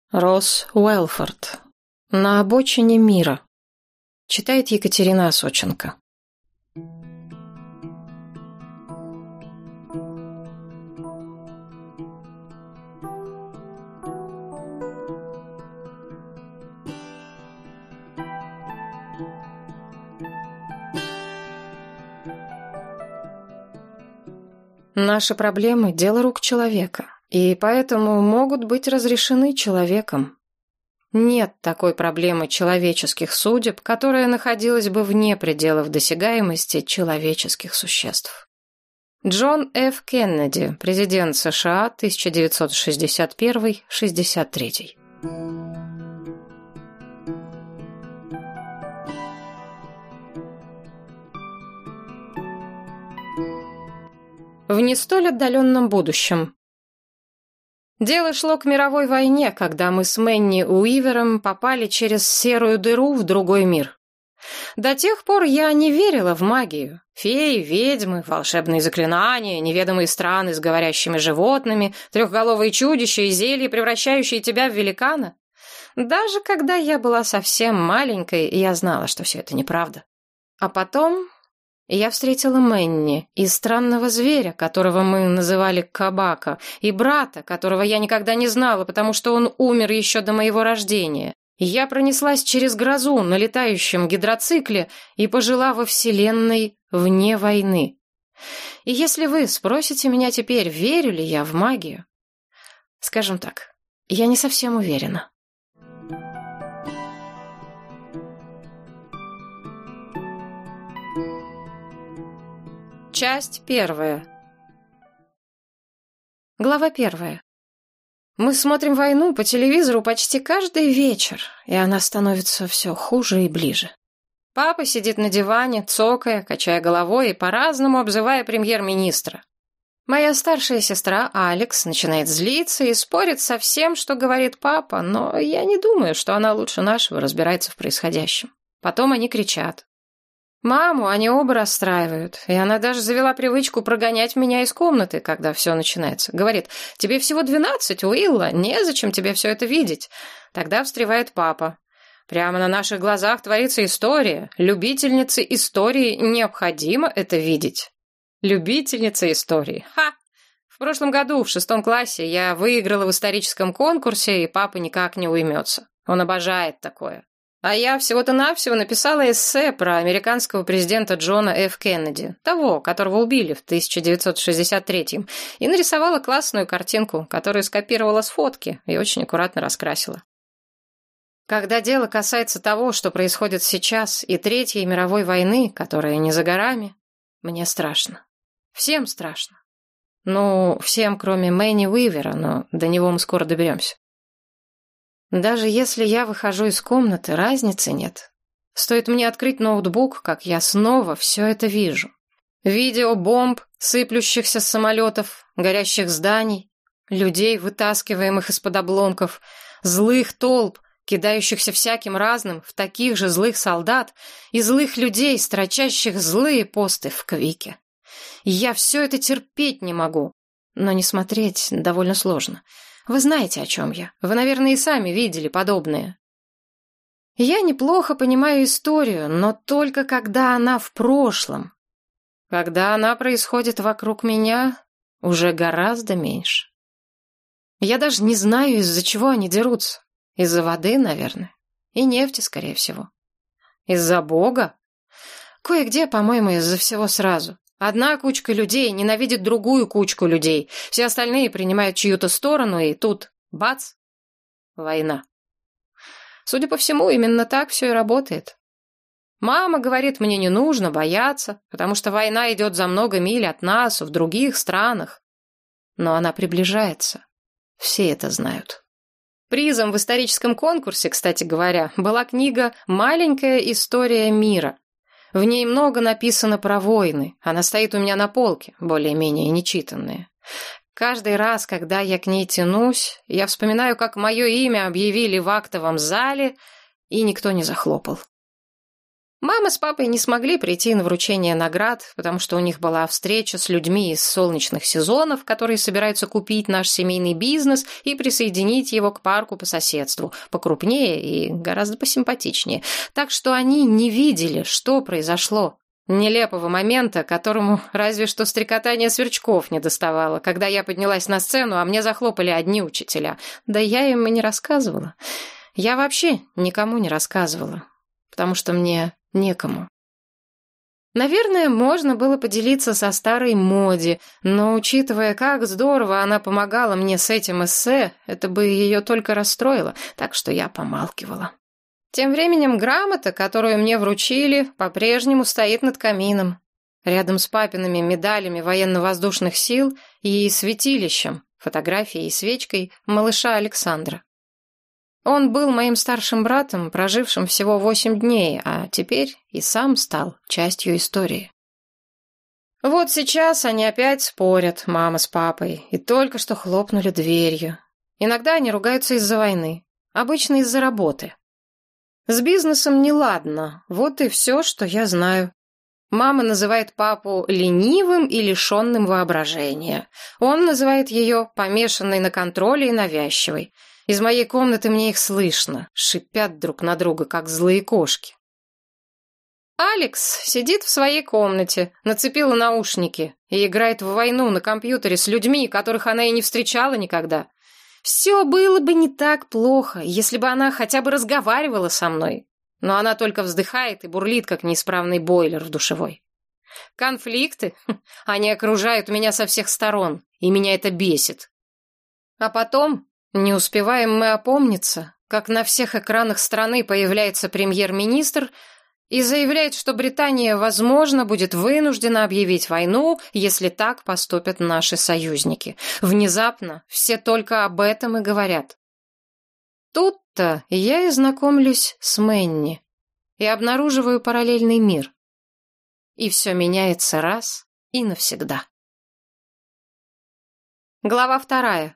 Росс Уэлфорд. На обочине мира. Читает Екатерина Осоченко. Наши проблемы – дело рук человека, и поэтому могут быть разрешены человеком. Нет такой проблемы человеческих судеб, которая находилась бы вне пределов досягаемости человеческих существ. Джон Ф. Кеннеди, президент США, 1961-63. В не столь отдаленном будущем. Дело шло к мировой войне, когда мы с Мэнни Уивером попали через серую дыру в другой мир. До тех пор я не верила в магию. Феи, ведьмы, волшебные заклинания, неведомые страны с говорящими животными, трехголовые чудища и зелья, превращающие тебя в великана. Даже когда я была совсем маленькой, я знала, что все это неправда. А потом я встретила Мэнни и странного зверя, которого мы называли Кабака, и брата, которого я никогда не знала, потому что он умер еще до моего рождения. Я пронеслась через грозу на летающем гидроцикле и пожила во вселенной вне войны. И если вы спросите меня теперь, верю ли я в магию, скажем так, я не совсем уверена. Часть первая. Глава первая. Мы смотрим войну по телевизору почти каждый вечер, и она становится все хуже и ближе. Папа сидит на диване, цокая, качая головой и по-разному обзывая премьер-министра. Моя старшая сестра Алекс начинает злиться и спорит со всем, что говорит папа, но я не думаю, что она лучше нашего разбирается в происходящем. Потом они кричат. Маму они оба расстраивают, и она даже завела привычку прогонять меня из комнаты, когда все начинается. Говорит, тебе всего 12, Уилла, незачем тебе все это видеть. Тогда встревает папа. Прямо на наших глазах творится история. Любительнице истории необходимо это видеть. Любительница истории. Ха! В прошлом году, в 6 классе, я выиграла в историческом конкурсе, и папа никак не уймется. Он обожает такое. А я всего-то-навсего написала эссе про американского президента Джона Ф. Кеннеди, того, которого убили в 1963-м, и нарисовала классную картинку, которую скопировала с фотки и очень аккуратно раскрасила. Когда дело касается того, что происходит сейчас, и Третьей мировой войны, которая не за горами, мне страшно. Всем страшно. Ну, всем, кроме Мэнни Уивера, но до него мы скоро доберемся. Даже если я выхожу из комнаты, разницы нет. Стоит мне открыть ноутбук, как я снова все это вижу. Видео бомб, сыплющихся с самолетов, горящих зданий, людей, вытаскиваемых из-под обломков, злых толп, кидающихся всяким разным в таких же злых солдат и злых людей, строчащих злые посты в Квике. Я все это терпеть не могу, но не смотреть довольно сложно. Вы знаете, о чем я. Вы, наверное, и сами видели подобное. Я неплохо понимаю историю, но только когда она в прошлом. Когда она происходит вокруг меня, уже гораздо меньше. Я даже не знаю, из-за чего они дерутся. Из-за воды, наверное. И нефти, скорее всего. Из-за Бога? Кое-где, по-моему, из-за всего сразу. Одна кучка людей ненавидит другую кучку людей, все остальные принимают чью-то сторону, и тут, бац, война. Судя по всему, именно так все и работает. Мама говорит, мне не нужно бояться, потому что война идет за много миль от нас, в других странах. Но она приближается. Все это знают. Призом в историческом конкурсе, кстати говоря, была книга «Маленькая история мира». В ней много написано про войны. Она стоит у меня на полке, более-менее нечитанная. Каждый раз, когда я к ней тянусь, я вспоминаю, как мое имя объявили в актовом зале, и никто не захлопал. Мама с папой не смогли прийти на вручение наград, потому что у них была встреча с людьми из солнечных сезонов, которые собираются купить наш семейный бизнес и присоединить его к парку по соседству, покрупнее и гораздо посимпатичнее. Так что они не видели, что произошло. Нелепого момента, которому разве что стрекотание сверчков не доставало, когда я поднялась на сцену, а мне захлопали одни учителя. Да я им и не рассказывала. Я вообще никому не рассказывала, потому что мне некому. Наверное, можно было поделиться со старой Моди, но, учитывая, как здорово она помогала мне с этим эссе, это бы ее только расстроило, так что я помалкивала. Тем временем грамота, которую мне вручили, по-прежнему стоит над камином, рядом с папиными медалями военно-воздушных сил и святилищем, фотографией и свечкой малыша Александра. Он был моим старшим братом, прожившим всего 8 дней, а теперь и сам стал частью истории. Вот сейчас они опять спорят, мама с папой, и только что хлопнули дверью. Иногда они ругаются из-за войны, обычно из-за работы. С бизнесом неладно, вот и все, что я знаю. Мама называет папу ленивым и лишенным воображения. Он называет ее помешанной на контроле и навязчивой. Из моей комнаты мне их слышно, шипят друг на друга, как злые кошки. Алекс сидит в своей комнате, нацепила наушники и играет в войну на компьютере с людьми, которых она и не встречала никогда. Все было бы не так плохо, если бы она хотя бы разговаривала со мной. Но она только вздыхает и бурлит, как неисправный бойлер в душевой. Конфликты, они окружают меня со всех сторон, и меня это бесит. А потом... Не успеваем мы опомниться, как на всех экранах страны появляется премьер-министр и заявляет, что Британия, возможно, будет вынуждена объявить войну, если так поступят наши союзники. Внезапно все только об этом и говорят. Тут-то я и знакомлюсь с Мэнни и обнаруживаю параллельный мир. И все меняется раз и навсегда. Глава 2.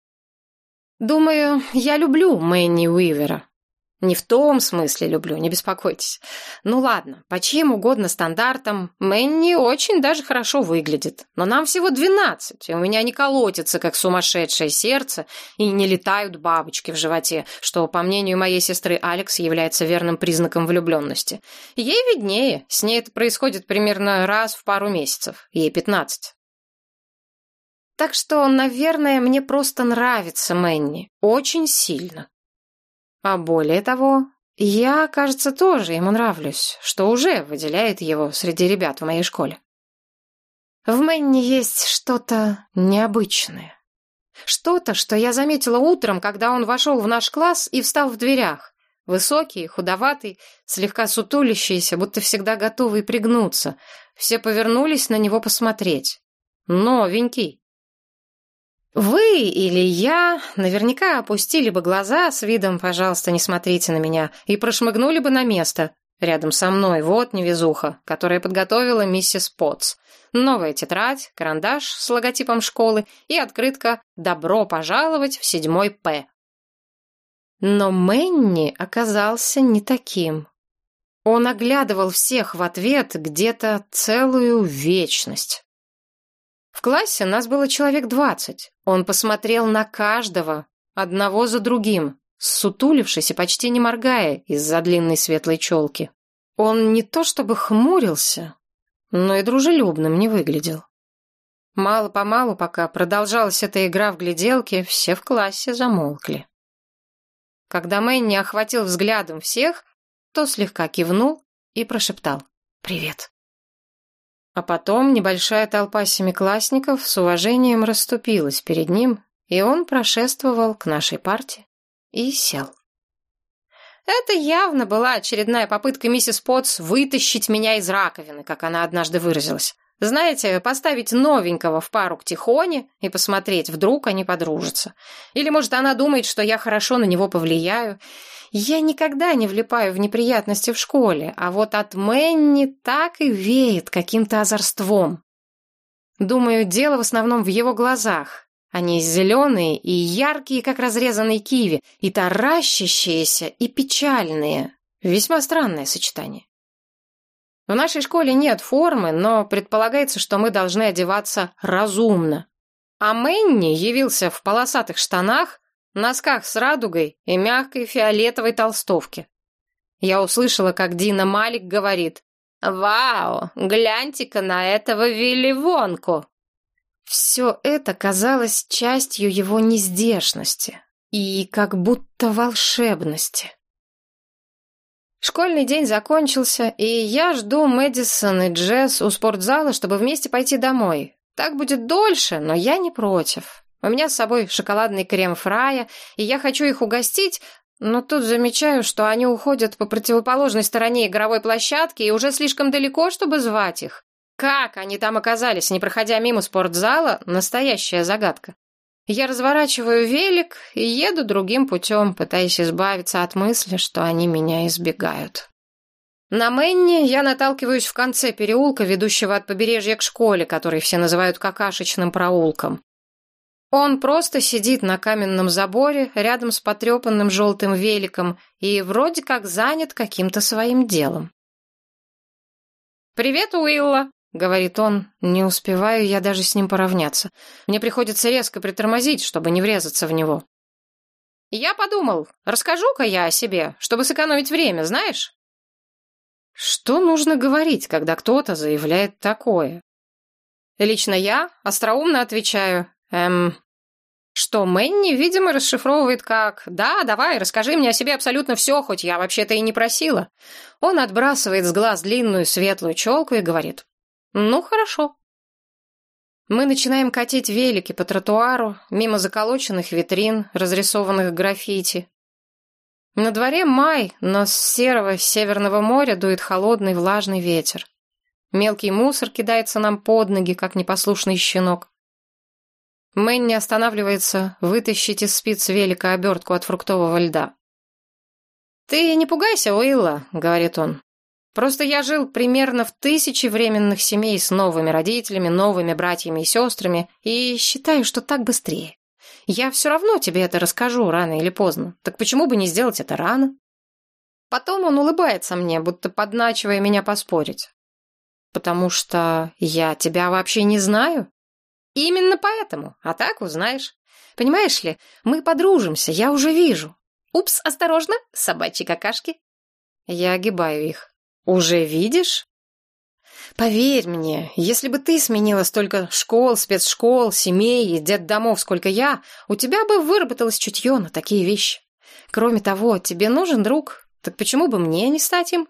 Думаю, я люблю Мэнни Уивера. Не в том смысле люблю, не беспокойтесь. Ну ладно, по чьим угодно стандартам Мэнни очень даже хорошо выглядит. Но нам всего 12, и у меня не колотится, как сумасшедшее сердце, и не летают бабочки в животе, что, по мнению моей сестры Алекс, является верным признаком влюбленности. Ей виднее, с ней это происходит примерно раз в пару месяцев, ей 15. Так что, наверное, мне просто нравится Мэнни. Очень сильно. А более того, я, кажется, тоже ему нравлюсь, что уже выделяет его среди ребят в моей школе. В Мэнни есть что-то необычное. Что-то, что я заметила утром, когда он вошел в наш класс и встал в дверях. Высокий, худоватый, слегка сутулящийся, будто всегда готовый пригнуться. Все повернулись на него посмотреть. Новенький. Вы или я наверняка опустили бы глаза с видом «пожалуйста, не смотрите на меня» и прошмыгнули бы на место. Рядом со мной вот невезуха, которая подготовила миссис Потс. Новая тетрадь, карандаш с логотипом школы и открытка «Добро пожаловать в 7 П». Но Мэнни оказался не таким. Он оглядывал всех в ответ где-то целую вечность. В классе нас было человек 20. Он посмотрел на каждого, одного за другим, ссутулившись и почти не моргая из-за длинной светлой челки. Он не то чтобы хмурился, но и дружелюбным не выглядел. Мало-помалу, пока продолжалась эта игра в гляделки, все в классе замолкли. Когда Мэнни охватил взглядом всех, то слегка кивнул и прошептал «Привет». А потом небольшая толпа семиклассников с уважением расступилась перед ним, и он прошествовал к нашей парте и сел. Это явно была очередная попытка миссис Потс вытащить меня из раковины, как она однажды выразилась. Знаете, поставить новенького в пару к Тихоне и посмотреть, вдруг они подружатся. Или, может, она думает, что я хорошо на него повлияю. Я никогда не влипаю в неприятности в школе, а вот от Мэнни так и веет каким-то озорством. Думаю, дело в основном в его глазах. Они зеленые и яркие, как разрезанный киви, и таращащиеся, и печальные. Весьма странное сочетание. В нашей школе нет формы, но предполагается, что мы должны одеваться разумно. А Мэнни явился в полосатых штанах, носках с радугой и мягкой фиолетовой толстовке. Я услышала, как Дина Малик говорит: «Вау, гляньте-ка на этого Вилли Вонку!» Все это казалось частью его нездешности и как будто волшебности. Школьный день закончился, и я жду Мэдисон и Джесс у спортзала, чтобы вместе пойти домой. Так будет дольше, но я не против. У меня с собой шоколадный крем Фрая, и я хочу их угостить, но тут замечаю, что они уходят по противоположной стороне игровой площадки и уже слишком далеко, чтобы звать их. Как они там оказались, не проходя мимо спортзала, настоящая загадка. Я разворачиваю велик и еду другим путем, пытаясь избавиться от мысли, что они меня избегают. На Мэнни я наталкиваюсь в конце переулка, ведущего от побережья к школе, который все называют какашечным проулком. Он просто сидит на каменном заборе рядом с потрепанным желтым великом и вроде как занят каким-то своим делом. «Привет, Уилла!» — говорит он. Не успеваю я даже с ним поравняться. Мне приходится резко притормозить, чтобы не врезаться в него. «Я подумал, расскажу-ка я о себе, чтобы сэкономить время, знаешь?» Что нужно говорить, когда кто-то заявляет такое? Лично я остроумно отвечаю: что Мэнни, видимо, расшифровывает как: «Да, давай, расскажи мне о себе абсолютно все, хоть я вообще-то и не просила». Он отбрасывает с глаз длинную светлую челку и говорит: «Ну, хорошо». Мы начинаем катить велики по тротуару, мимо заколоченных витрин, разрисованных граффити. На дворе май, но с серого Северного моря дует холодный влажный ветер. Мелкий мусор кидается нам под ноги, как непослушный щенок. Мэнни останавливается вытащить из спиц велика обертку от фруктового льда. «Ты не пугайся, Уилла», — говорит он. «Просто я жил примерно в 1000 временных семей с новыми родителями, новыми братьями и сестрами, и считаю, что так быстрее. Я все равно тебе это расскажу рано или поздно. Так почему бы не сделать это рано?» Потом он улыбается мне, будто подначивая меня поспорить. «Потому что я тебя вообще не знаю?» «Именно поэтому, а так узнаешь. Понимаешь ли, мы подружимся, я уже вижу. Упс, осторожно, собачьи какашки». Я огибаю их. «Уже видишь?» Поверь мне, если бы ты сменила столько школ, спецшкол, семей и детдомов, сколько я, у тебя бы выработалось чутье на такие вещи. Кроме того, тебе нужен друг, так почему бы мне не стать им?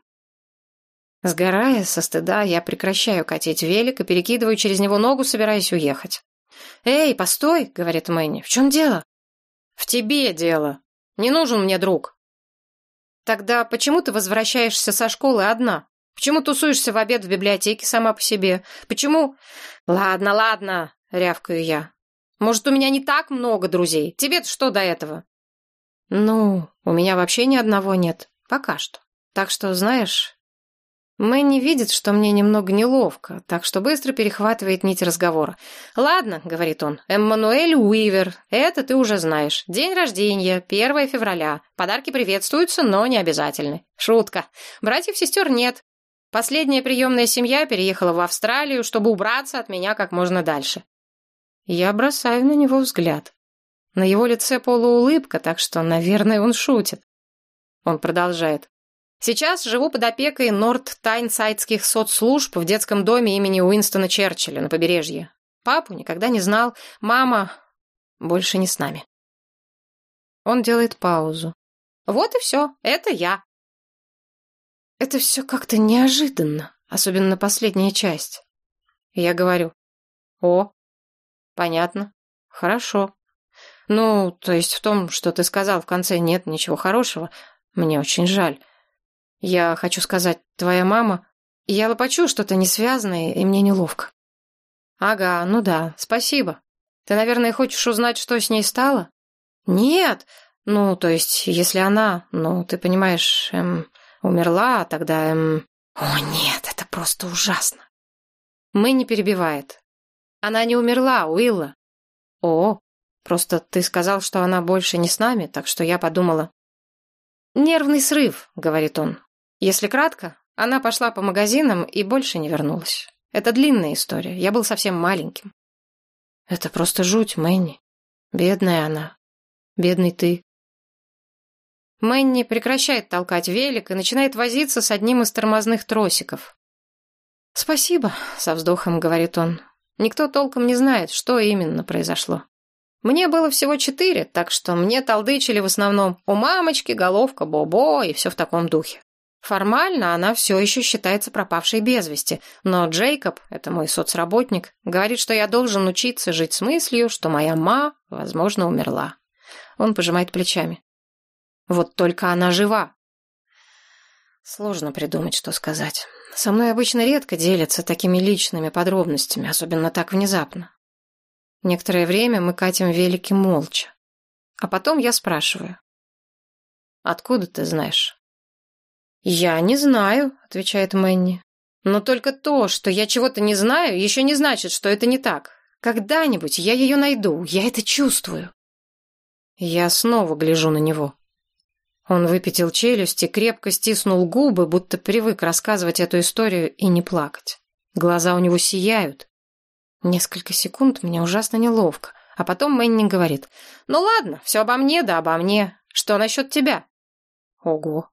Сгорая со стыда, я прекращаю катить велик и перекидываю через него ногу, собираясь уехать. «Эй, постой!» — говорит Мэнни. «В чем дело?» «В тебе дело. Не нужен мне друг». «Тогда почему ты возвращаешься со школы одна? Почему тусуешься в обед в библиотеке сама по себе? Почему...» «Ладно, ладно», — рявкаю я. «Может, у меня не так много друзей? Тебе-то что до этого?» «Ну, у меня вообще ни одного нет. Пока что. Так что, знаешь...» Мэнни видит, что мне немного неловко, так что быстро перехватывает нить разговора. «Ладно», — говорит он, — «Эммануэль Уивер, это ты уже знаешь. День рождения, 1 февраля. Подарки приветствуются, но не обязательны. Шутка. Братьев-сестер нет. Последняя приемная семья переехала в Австралию, чтобы убраться от меня как можно дальше». Я бросаю на него взгляд. На его лице полуулыбка, так что, наверное, он шутит. Он продолжает. «Сейчас живу под опекой Норд-Тайнсайдских соцслужб в детском доме имени Уинстона Черчилля на побережье. Папу никогда не знал, мама больше не с нами». Он делает паузу. «Вот и все, это я». Это все как-то неожиданно, особенно последняя часть. Я говорю: «О, понятно, хорошо. Ну, то есть в том, что ты сказал в конце, нет ничего хорошего. Мне очень жаль. Я хочу сказать, твоя мама...» Я лопочу что-то несвязное, и мне неловко. «Ага, ну да, спасибо. Ты, наверное, хочешь узнать, что с ней стало?» «Нет, ну, то есть, если она, ну, ты понимаешь, умерла, тогда, О, нет, это просто ужасно». Мэнни перебивает. «Она не умерла, Уилла». «О, просто ты сказал, что она больше не с нами, так что я подумала...» «Нервный срыв», — говорит он. «Если кратко, Она пошла по магазинам и больше не вернулась. Это длинная история, я был совсем маленьким. Это просто жуть, Мэнни. Бедная она. Бедный ты. Мэнни прекращает толкать велик и начинает возиться с одним из тормозных тросиков. «Спасибо», — со вздохом говорит он. «Никто толком не знает, что именно произошло. Мне было всего 4, так что мне толдычили в основном у мамочки, головка, бобо и все в таком духе. Формально она все еще считается пропавшей без вести, но Джейкоб, это мой соцработник, говорит, что я должен учиться жить с мыслью, что моя ма, возможно, умерла». Он пожимает плечами. «Вот только она жива». Сложно придумать, что сказать. Со мной обычно редко делятся такими личными подробностями, особенно так внезапно. Некоторое время мы катим велики молча. А потом я спрашиваю. «Откуда ты знаешь?» «Я не знаю», — отвечает Мэнни. «Но только то, что я чего-то не знаю, еще не значит, что это не так. Когда-нибудь я ее найду, я это чувствую». Я снова гляжу на него. Он выпятил челюсть и крепко стиснул губы, будто привык рассказывать эту историю и не плакать. Глаза у него сияют. Несколько секунд мне ужасно неловко, а потом Мэнни говорит: «Ну ладно, все обо мне, да обо мне. Что насчет тебя?» «Ого».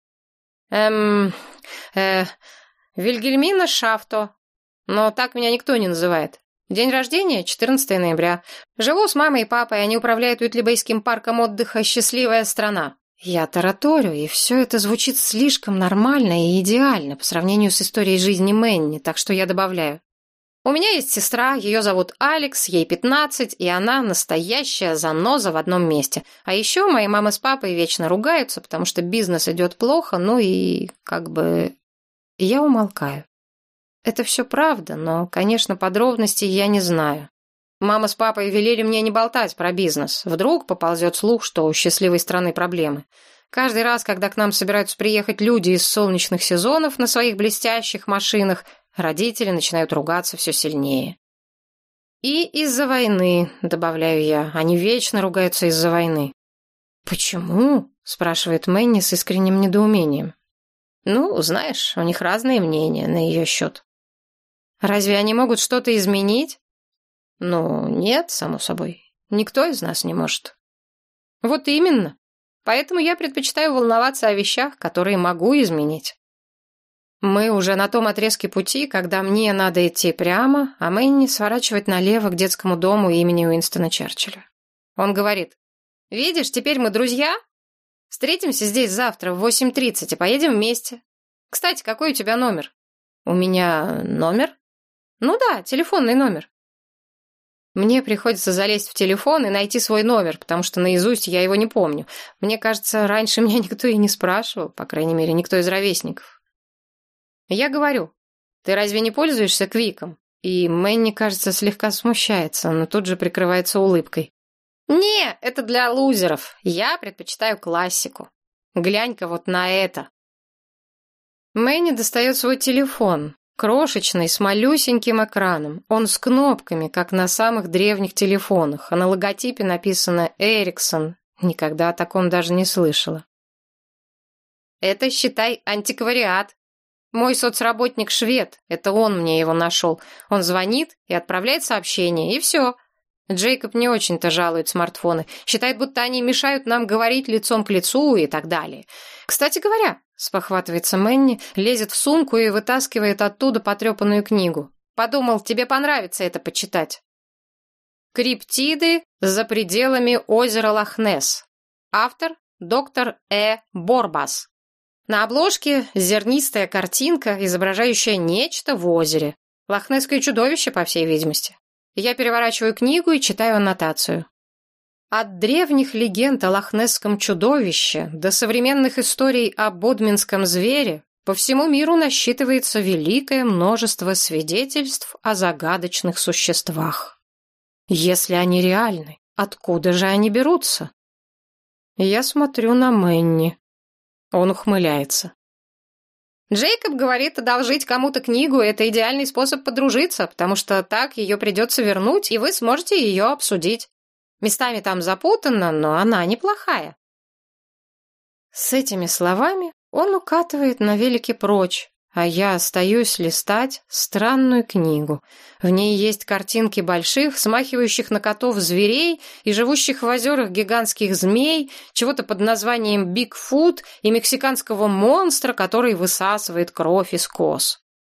Вильгельмина Шафто. Но так меня никто не называет. День рождения — 14 ноября. Живу с мамой и папой, они управляют Уитлибейским парком отдыха «Счастливая страна». Я тараторю, и все это звучит слишком нормально и идеально по сравнению с историей жизни Мэнни, так что я добавляю. У меня есть сестра, ее зовут Алекс, ей 15, и она настоящая заноза в одном месте. А еще мои мама с папой вечно ругаются, потому что бизнес идет плохо, ну и Я умолкаю. Это все правда, но, конечно, подробностей я не знаю. Мама с папой велели мне не болтать про бизнес. Вдруг поползет слух, что у счастливой страны проблемы. Каждый раз, когда к нам собираются приехать люди из солнечных сезонов на своих блестящих машинах, родители начинают ругаться все сильнее. «И из-за войны», — добавляю я. Они вечно ругаются из-за войны. «Почему?» — спрашивает Мэнни с искренним недоумением. «Ну, знаешь, у них разные мнения на ее счет». «Разве они могут что-то изменить?» «Ну, нет, само собой. Никто из нас не может». «Вот именно. Поэтому я предпочитаю волноваться о вещах, которые могу изменить». Мы уже на том отрезке пути, когда мне надо идти прямо, а Мэнни сворачивать налево к детскому дому имени Уинстона Черчилля. Он говорит: «Видишь, теперь мы друзья? Встретимся здесь завтра в 8:30 и поедем вместе. Кстати, какой у тебя номер?» «У меня номер?» «Ну да, телефонный номер». Мне приходится залезть в телефон и найти свой номер, потому что наизусть я его не помню. Мне кажется, раньше меня никто и не спрашивал, по крайней мере, никто из ровесников. Я говорю: «Ты разве не пользуешься Квиком?» И Мэнни, кажется, слегка смущается, но тут же прикрывается улыбкой. «Не, это для лузеров. Я предпочитаю классику. Глянь-ка вот на это». Мэнни достает свой телефон. Крошечный, с малюсеньким экраном. Он с кнопками, как на самых древних телефонах, а на логотипе написано «Эриксон». Никогда о таком даже не слышала. Это, считай, антиквариат. Мой соцработник швед, это он мне его нашел. Он звонит и отправляет сообщение, и все. Джейкоб не очень-то жалует смартфоны. Считает, будто они мешают нам говорить лицом к лицу и так далее. Кстати говоря, спохватывается Мэнни, лезет в сумку и вытаскивает оттуда потрепанную книгу. Подумал, тебе понравится это почитать. «Криптиды за пределами озера Лох-Несс». Автор — доктор Борбас. На обложке зернистая картинка, изображающая нечто в озере. Лохнесское чудовище, по всей видимости. Я переворачиваю книгу и читаю аннотацию. От древних легенд о лохнесском чудовище до современных историй о бодминском звере по всему миру насчитывается великое множество свидетельств о загадочных существах. Если они реальны, откуда же они берутся? Я смотрю на Мэнни. Он ухмыляется. Джейкоб говорит, одолжить кому-то книгу — это идеальный способ подружиться, потому что так ее придется вернуть, и вы сможете ее обсудить. Местами там запутанно, но она неплохая. С этими словами он укатывает на велике прочь, А я остаюсь листать странную книгу. В ней есть картинки больших, смахивающих на котов зверей и живущих в озерах гигантских змей, чего-то под названием Бигфут и мексиканского монстра, который высасывает кровь из коз.